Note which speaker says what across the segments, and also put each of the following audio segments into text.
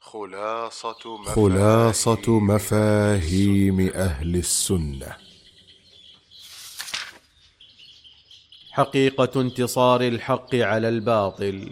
Speaker 1: خلاصة مفاهيم أهل السنة.
Speaker 2: حقيقة انتصار الحق على الباطل.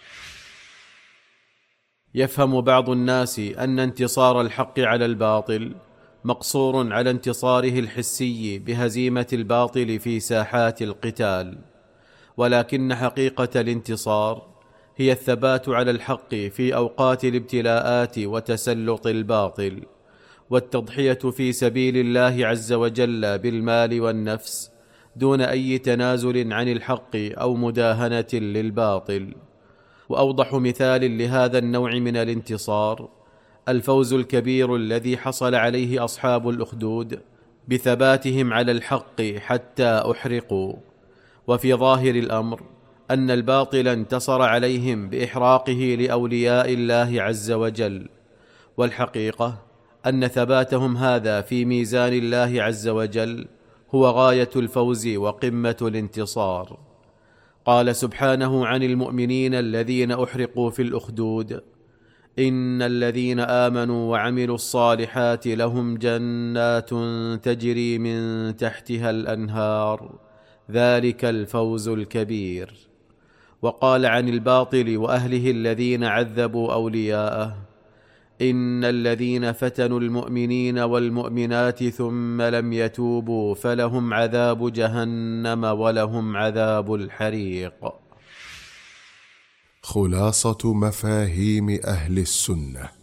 Speaker 2: يفهم بعض الناس أن انتصار الحق على الباطل مقصور على انتصاره الحسي بهزيمة الباطل في ساحات القتال، ولكن حقيقة الانتصار هي الثبات على الحق في أوقات الابتلاءات وتسلط الباطل، والتضحية في سبيل الله عز وجل بالمال والنفس دون أي تنازل عن الحق أو مداهنة للباطل. وأوضح مثال لهذا النوع من الانتصار الفوز الكبير الذي حصل عليه أصحاب الأخدود بثباتهم على الحق حتى أحرقوا. وفي ظاهر الأمر أن الباطل انتصر عليهم بإحراقه لأولياء الله عز وجل، والحقيقة أن ثباتهم هذا في ميزان الله عز وجل هو غاية الفوز وقمة الانتصار. قال سبحانه عن المؤمنين الذين أحرقوا في الأخدود: إن الذين آمنوا وعملوا الصالحات لهم جنات تجري من تحتها الأنهار ذلك الفوز الكبير. وقال عن الباطل وأهله الذين عذبوا أولياءه: إن الذين فتنوا المؤمنين والمؤمنات ثم لم يتوبوا فلهم عذاب جهنم ولهم عذاب الحريق.
Speaker 1: خلاصة مفاهيم أهل السنة.